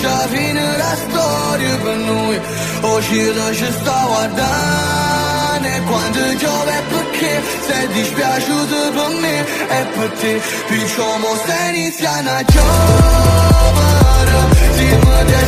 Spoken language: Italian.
già fine la storia per noi. Uscita ci sto guardando e quando piove è perché sei dispiaciuto per me e per te. Picciamo se iniziano a giovere, si mi